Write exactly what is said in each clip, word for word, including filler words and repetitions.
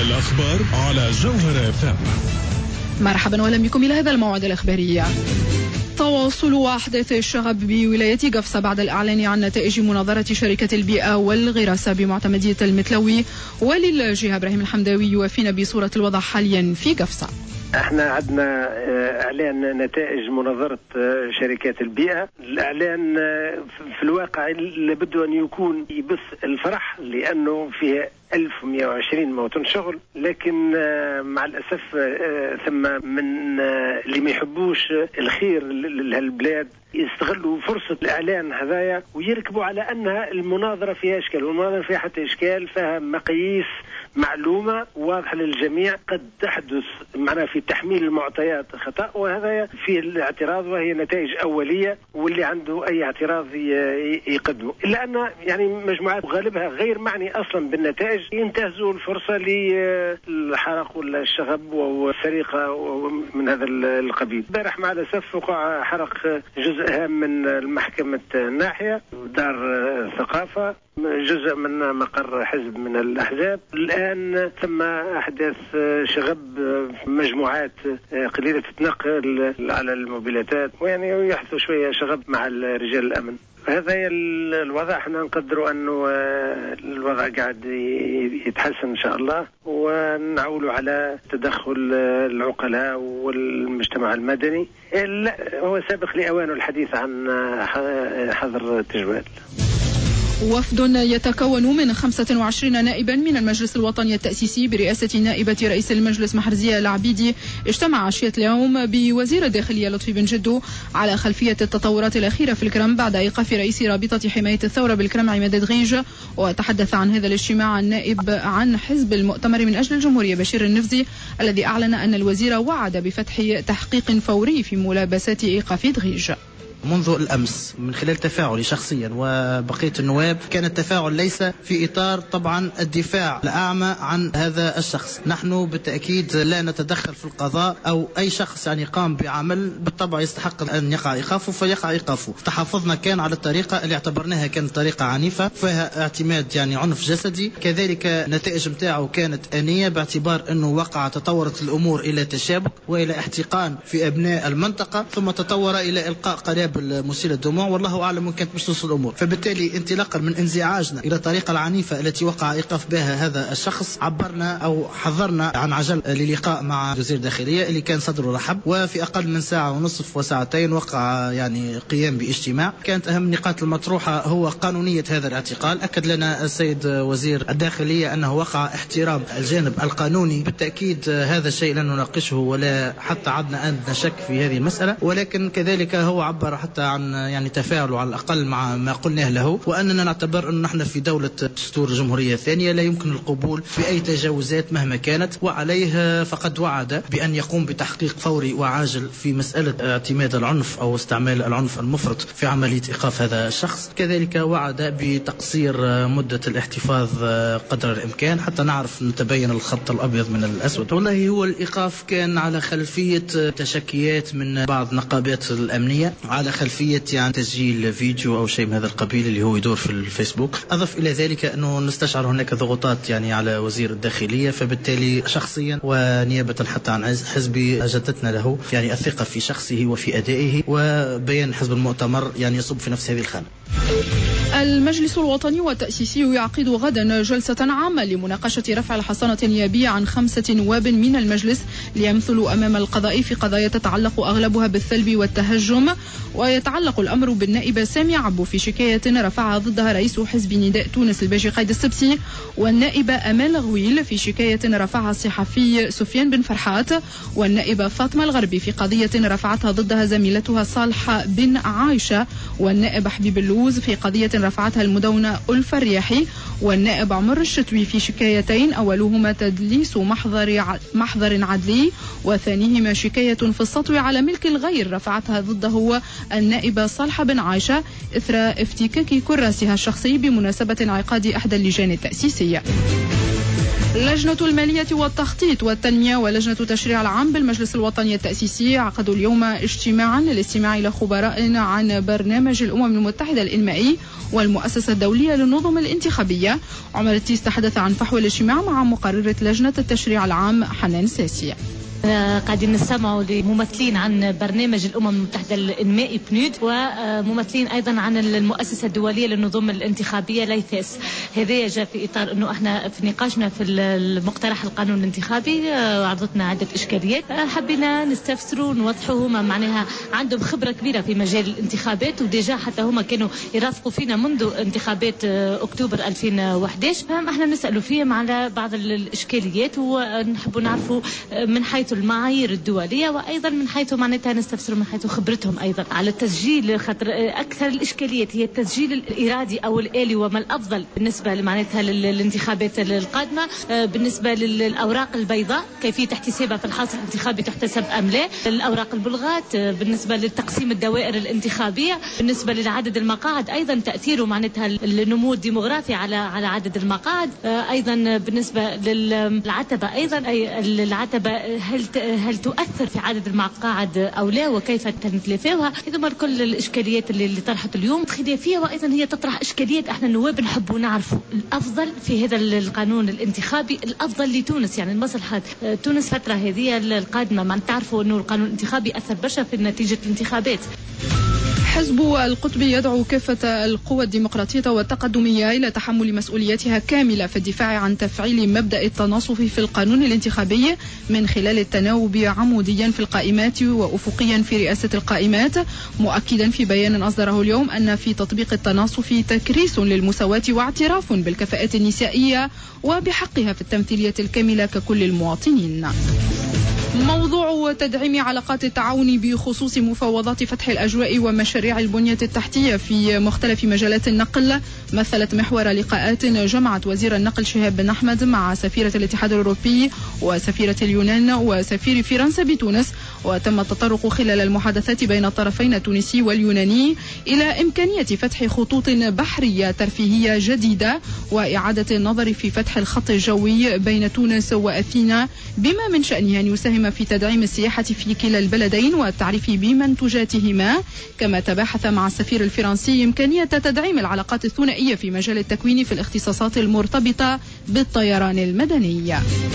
الأخبار على جوهر اف ام. مرحبا واهلا بكم إلى هذا الموعد الإخباري. تواصل أحداث الشغب بولاية قفصة بعد الإعلان عن نتائج مناظرة شركة البيئة والغراسة بمعتمدية المتلوي وللجهة إبراهيم الحمداوي يوافينا بصورة الوضع حاليا في قفصة. احنا عندنا اعلان نتائج مناظرة شركات البيئة. الاعلان في الواقع لابد ان يكون يبث الفرح لانه فيه ألف ومئة وعشرين موطن شغل، لكن مع الأسف ثم من اللي ما يحبوش الخير لهالبلاد يستغلوا فرصة الإعلان هذايا ويركبوا على أنها المناظرة فيها إشكال، والمناظرة فيها حتى إشكال، فيها مقاييس معلومة واضحة للجميع. قد تحدث معنا في تحميل المعطيات خطأ، وهذا فيه الاعتراض، وهي نتائج أولية، واللي عنده أي اعتراض يقدمه. إلا أن يعني مجموعات غالبها غير معني أصلا بالنتائج ينتهزوا الفرصة للحرق ولا الشغب والسرقة من هذا القبيل. امبارح مع الأسف وقع حرق جزء هام من محكمة ناحية ودار الثقافة، جزء من مقر حزب من الأحزاب. الآن ثم أحداث شغب مجموعات قليلة تتنقل على الموبيلاتات، ويعني يحدث شوية شغب مع رجال الأمن. هذا الوضع، احنا نقدروا انه الوضع قاعد يتحسن ان شاء الله، ونعولوا على تدخل العقلاء والمجتمع المدني. هو سابق لأوانه الحديث عن حظر التجوال. وفد يتكون من خمسة وعشرين نائبا من المجلس الوطني التأسيسي برئاسة نائبة رئيس المجلس محرزية العبيدي اجتمع عشية اليوم بوزير الداخلية لطفي بن جدو على خلفية التطورات الأخيرة في الكرم بعد إيقاف رئيس رابطة حماية الثورة بالكرم عماد دغيج. وتحدث عن هذا الاجتماع النائب عن حزب المؤتمر من أجل الجمهورية بشير النفزي الذي أعلن أن الوزير وعد بفتح تحقيق فوري في ملابسات إيقاف دغيج. منذ الأمس من خلال تفاعلي شخصيا وبقية النواب كان التفاعل ليس في إطار طبعا الدفاع الأعمى عن هذا الشخص. نحن بالتأكيد لا نتدخل في القضاء أو أي شخص يعني قام بعمل بالطبع يستحق أن يقع إيقافه فيقع إيقافه. تحفظنا كان على الطريقة اللي اعتبرناها كانت طريقة عنيفة فيها اعتماد يعني عنف جسدي. كذلك نتائج متاعه كانت آنية باعتبار أنه وقع تطورت الأمور إلى تشابك وإلى احتقان في أبناء المنطقة، ثم تطور إلى إلقاء قنابل المسيل الدموع، والله أعلم من كانت مش توصل الأمور. فبالتالي انطلاقا من انزعاجنا إلى الطريقة العنيفة التي وقع إيقاف بها هذا الشخص عبرنا أو حذرنا عن عجل للقاء مع وزير الداخلية اللي كان صدره رحب، وفي أقل من ساعة ونصف وساعتين وقع يعني قيام باجتماع. كانت أهم النقاط المطروحة هو قانونية هذا الاعتقال. أكد لنا السيد وزير الداخلية أنه وقع احترام الجانب القانوني. بالتأكيد هذا الشيء لن نناقشه ولا حتى عدنا أن نشك في هذه المسألة، ولكن كذلك هو عبر حتى عن يعني تفاعله على الأقل مع ما قلناه له، وأننا نعتبر أن نحن في دولة دستور الجمهورية الثانية لا يمكن القبول بأي تجاوزات مهما كانت، وعليه فقد وعد بأن يقوم بتحقيق فوري وعاجل في مسألة اعتماد العنف أو استعمال العنف المفرط في عملية إيقاف هذا الشخص. كذلك وعد بتقصير مدة الاحتفاظ قدر الإمكان حتى نعرف نتبين الخط الأبيض من الأسود. والله هو الإيقاف كان على خلفية تشكيات من بعض نقابات الأمنية، على خلفية يعني تسجيل فيديو أو شيء من هذا القبيل اللي هو يدور في الفيسبوك. أضف إلى ذلك أنه نستشعر هناك ضغوطات يعني على وزير الداخلية، فبالتالي شخصيا ونيابة حتى عن حزبي أجدتنا له يعني الثقة في شخصه وفي أدائه، وبيان حزب المؤتمر يعني يصب في نفس هذه الخانة. المجلس الوطني والتأسيسي يعقد غدا جلسة عامة لمناقشة رفع الحصانة النيابية عن خمسة نواب من المجلس ليمثلوا أمام القضاء في قضايا تتعلق أغلبها بالسلب والتهجم. ويتعلق الأمر بالنائبة سامي عبو في شكاية رفعها ضدها رئيس حزب نداء تونس الباجي قايد السبسي، والنائبة أمال غويل في شكاية رفعها الصحفي سفيان بن فرحات، والنائبة فاطمة الغربي في قضية رفعتها ضدها زميلتها صالحة بن عايشة، والنائب حبيب اللوز في قضية رفعتها المدونة ألفة الرياحي، والنائب عمر الشتوي في شكايتين أولهما تدليس محضر محضر عدلي، وثانيهما شكاية في السطو على ملك الغير رفعتها ضده النائبة صالحة بن عايشة إثر افتكاك كراسها الشخصي بمناسبة انعقاد إحدى اللجان التأسيسية. لجنة المالية والتخطيط والتنمية ولجنة تشريع العام بالمجلس الوطني التأسيسي عقدوا اليوم اجتماعا للاستماع إلى خبراء عن برنامج الأمم المتحدة الإنمائي والمؤسسة الدولية للنظم الانتخابية. عمر التيس تحدث عن فحوى الاجتماع مع مقررة لجنة التشريع العام حنان ساسي. قاعدين نستمعوا لممثلين عن برنامج الأمم المتحدة الإنمائي بنود، وممثلين أيضا عن المؤسسة الدولية للنظم الانتخابية ليثاس. هذا جاء في إطار أنه احنا في نقاشنا في المقترح القانون الانتخابي عرضتنا عدة إشكاليات حبينا نستفسروا ونوضحوا. هما معناها عندهم خبرة كبيرة في مجال الانتخابات، وديجا حتى هما كانوا يرافقوا فينا منذ انتخابات أكتوبر ألفين وأحد عشر، فاحنا نسألوا فيهم على بعض الإشكاليات ونحبوا نعرفوا من حيث المعايير الدولية، وأيضا من حيث معناتها نستفسروا من حيث خبرتهم أيضا على التسجيل. خاطر أكثر الإشكاليات هي التسجيل الإرادي أو الآلي، وما الأفضل بالنسبة معناتها للانتخابات القادمة. بالنسبة للأوراق البيضاء كيفية احتسابها في الحاصل الانتخابي تحتسب أم لا. الأوراق البلغات بالنسبة للتقسيم الدوائر الانتخابية. بالنسبة للعدد المقاعد أيضا تأثيره معناتها النمو الديموغرافي على على عدد المقاعد. أيضا بالنسبة للعتبة أيضا أي العتبة هل هل تؤثر في عدد المقاعد أو لا، وكيف نتلافاها. هذوما كل الإشكاليات اللي, اللي طرحت اليوم خلافية، وأيضا هي تطرح إشكاليات احنا النواب نحبوا نعرفوا الأفضل في هذا القانون الانتخابي، الأفضل لتونس يعني المصلحة تونس فترة هذه القادمة. ما تعرفوا أنه القانون الانتخابي أثر برشا في نتيجة الانتخابات. حزب القطب يدعو كافة القوى الديمقراطية والتقدمية إلى تحمل مسؤولياتها كاملة في الدفاع عن تفعيل مبدأ التناصف في القانون الانتخابي من خلال التناوب عموديا في القائمات وأفقيا في رئاسة القائمات، مؤكدا في بيان أصدره اليوم أن في تطبيق التناصف تكريس للمساواة واعتراف بالكفاءات النسائية وبحقها في التمثيلية الكاملة ككل المواطنين. موضوع تدعيم علاقات التعاون بخصوص مفاوضات فتح الأجواء ومشاريع البنية التحتية في مختلف مجالات النقل مثلت محور لقاءات جمعت وزير النقل شهاب بن أحمد مع سفيرة الاتحاد الأوروبي وسفيرة اليونان وسفير فرنسا بتونس. وتم التطرق خلال المحادثات بين الطرفين التونسي واليوناني إلى إمكانية فتح خطوط بحرية ترفيهية جديدة وإعادة النظر في فتح الخط الجوي بين تونس وأثينا، بما من شأنه أن يساهم في تدعيم السياحة في كلا البلدين والتعريف بمنتجاتهما. كما تباحث مع السفير الفرنسي إمكانية تدعيم العلاقات الثنائية في مجال التكوين في الاختصاصات المرتبطة بالطيران المدني.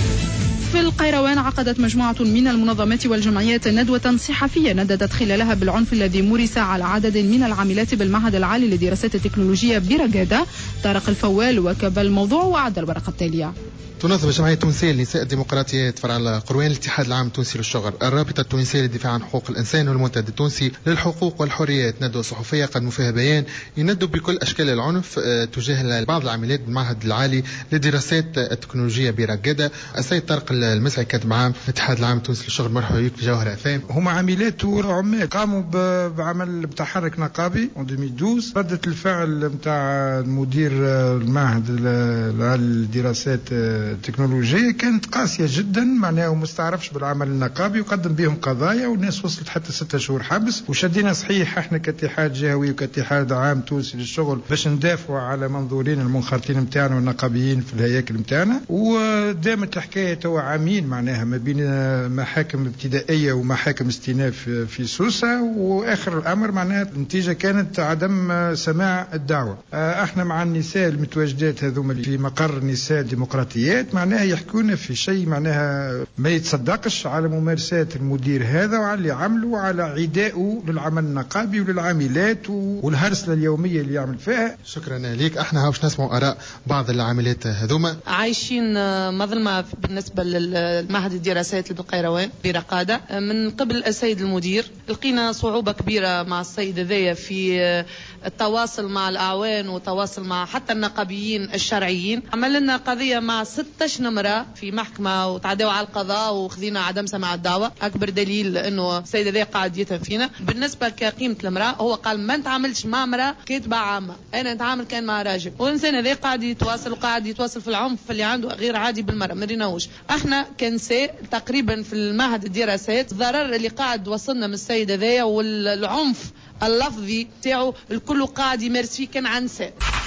في القيروان عقدت مجموعة من المنظمات والجمعيات ندوة صحفية نددت خلالها بالعنف الذي مورس على عدد من العاملات بالمعهد العالي للدراسات التكنولوجية برقادة. طارق الفوال وكب الموضوع وعد الورقة التالية. تنظم الجمعية التونسية للنساء الديمقراطية فرع القروان الاتحاد العام التونسي للشغل، الرابطة التونسية للدفاع عن حقوق الإنسان والمنتدى التونسي للحقوق والحريات ندوة صحفية قدموا فيها بيان يندوا بكل أشكال العنف تجاه بعض العاملات بالمعهد العالي للدراسات التكنولوجية برقادة. السيد طارق المسعي كاتب عام الاتحاد العام التونسي للشغل، مرحبا بك جوهر أفام. هم عاملات وعمال قاموا بعمل بتحرك نقابي في ألفين واثناشر. ردة الفعل متاع المدير المعهد العالي للدراسات التكنولوجية كانت قاسية جدا، معناه مستعرفش بالعمل النقابي وقدم بهم قضايا والناس وصلت حتى ستة شهور حبس. وشدينا صحيح احنا كاتحاد جهوي وكاتحاد عام تونسي للشغل باش ندافعوا على منظورين المنخرطين متاعنا والنقابيين في الهياكل متاعنا. ودامت الحكاية توا عامين معناها ما بين محاكم ابتدائية ومحاكم استئناف في سوسة، واخر الامر معناها النتيجة كانت عدم سماع الدعوة. احنا مع النساء المتواجدات هذوما في مقر النساء الديمقراطيات معناها يحكونا في شيء معناها ما يتصدقش على ممارسات المدير هذا وعلى اللي عمله وعلى عدائه للعمل النقابي وللعاملات والهرسلة اليومية اللي يعمل فيها. شكرا لك. احنا هاوش نسمعوا آراء بعض العاملات هذوما. عايشين مظلمة بالنسبة للمعهد الدراسات بالقيروان برقادة من قبل السيد المدير. لقينا صعوبة كبيرة مع السيد ذايا في التواصل مع الأعوان والتواصل مع حتى النقابيين الشرعيين. عملنا قضية مع ستة نمرة في محكمة وتعدوا على القضاء وخذينا عدم سماع الدعوة. أكبر دليل أنه السيد ذايا قاعد يتهم فينا. بالنسبة كقيمة المرأة هو قال ما نتعاملش مع مرأة كاتبة عامة، أنا نتعامل كان مع راجل، والإنسان ذايا قاعد يتواصل وقاعد يتواصل في العنف اللي عنده غير عادي بالمرأة ما ريناوش. احنا كنساء تقريبا في المعهد الدراسات الضرر اللي قاعد وصلنا من السيد ذايا والعنف اللفظي تاعو الكل قاعد يمارس فيه كان عن نساء.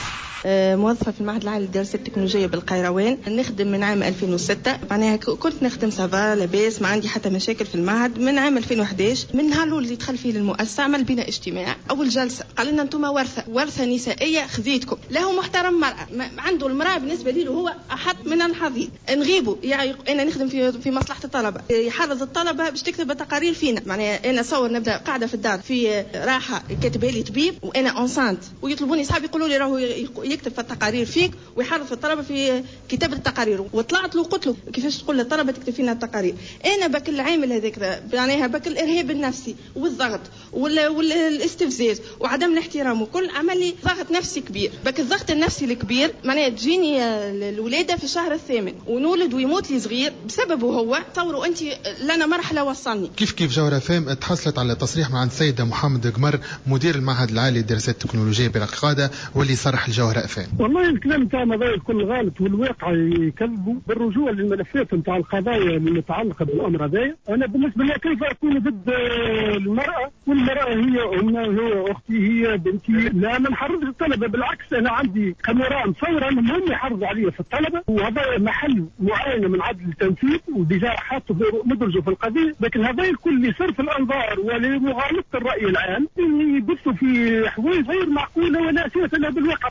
موظفة في المعهد العالي للدراسات التكنولوجية بالقيروان، نخدم من عام ألفين وستة. معناها كنت نخدم سافا لاباس، ما عندي حتى مشاكل في المعهد. من عام ألفين وأحد عشر من نهار الأول اللي دخل فيه للمؤسسة عمل بينا اجتماع. أول جلسة قال لنا أنتم ورثة ورثة نسائية خذيتكم، له محترم مرأة، عنده المرأة بالنسبة لي هو أحط من الحضيض. نغيبوا يعني أنا نخدم في في مصلحة الطلبة، يحرض الطلبة باش تكتب تقارير فينا. معناها أنا صور نبدأ قاعدة في الدار في راحة كاتبها لي طبيب وأنا أنسانت، ويطلبوني صحابي يقولوا لي راهو يكتب في التقارير فيك ويحرض في الطلبة في كتابة التقارير. وطلعت له قلت له كيفاش تقول للطلبة تكتب فينا التقارير؟ أنا بك العامل هذاك معناها بك الإرهاب النفسي والضغط والاستفزاز وعدم الاحترام وكل عمل لي ضغط نفسي كبير. بك الضغط النفسي الكبير معناها تجيني الولادة في الشهر الثامن ونولد ويموت لي صغير بسببه هو. تصوروا أنت لنا مرحلة وصلني. كيف كيف جوهرة فام تحصلت على تصريح مع السيدة محمد قمر مدير المعهد العالي للدراسات التكنولوجية بالعقادة واللي صرح الجوهرة فام. والله الكلام تاعنا ذا الكل غلط والواقع يكذبوا. بالرجوع للملفات نتاع القضايا المتعلقة بالأمر هذا، أنا بالنسبة لي كيف أكون ضد المرأة والمرأة هي أمنا هي أختي هي بنتي. لا ما نحرضش الطلبة، بالعكس أنا عندي كاميرا مصورة هم يحرضوا عليا في الطلبة، وهذا محل معاينة من عدل التنفيذ وديجا حاطوا مدرجوا في القضية. لكن هذا الكل لصرف الأنظار ولمغالطة الرأي العام يبثوا في حوايج غير معقولة ولا أساس لها بالواقع.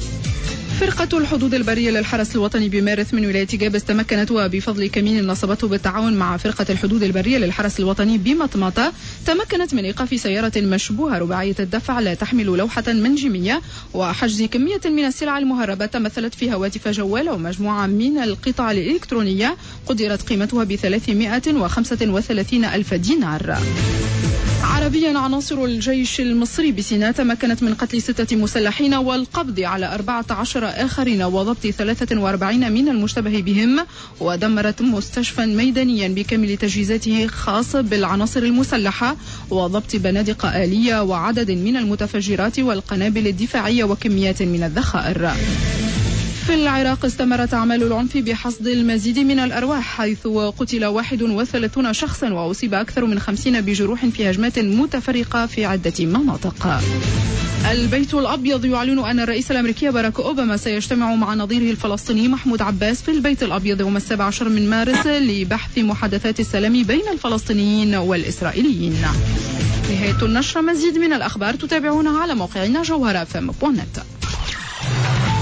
فرقة الحدود البرية للحرس الوطني بمارث من ولاية جابس تمكنت وبفضل كمين نصبته بالتعاون مع فرقة الحدود البرية للحرس الوطني بمطمطة تمكنت من إيقاف سيارة مشبوهة رباعية الدفع لا تحمل لوحة منجمية وحجز كمية من السلع المهربة تمثلت في هواتف جوال ومجموعة من القطع الإلكترونية قدرت قيمتها بثلاثمائة وخمسة وثلاثين ألف دينار. عربيا عناصر الجيش المصري بسيناء تمكنت من قتل ستة مسلحين والقبض على أربعة عشر آخرين وضبط ثلاثة وأربعين من المشتبه بهم، ودمرت مستشفى ميدانيا بكامل تجهيزاته خاص بالعناصر المسلحة وضبط بنادق آلية وعدد من المتفجرات والقنابل الدفاعية وكميات من الذخائر. في العراق استمرت أعمال العنف بحصد المزيد من الأرواح حيث قتل واحد وثلاثين شخصا وأصيب أكثر من خمسين بجروح في هجمات متفرقة في عدة مناطق. البيت الأبيض يعلن أن الرئيس الأمريكي باراك أوباما سيجتمع مع نظيره الفلسطيني محمود عباس في البيت الأبيض يوم السابع عشر من مارس لبحث محادثات السلام بين الفلسطينيين والإسرائيليين. نهاية النشرة. مزيد من الأخبار تتابعونها على موقعنا جوهرة إف إم دوت نت.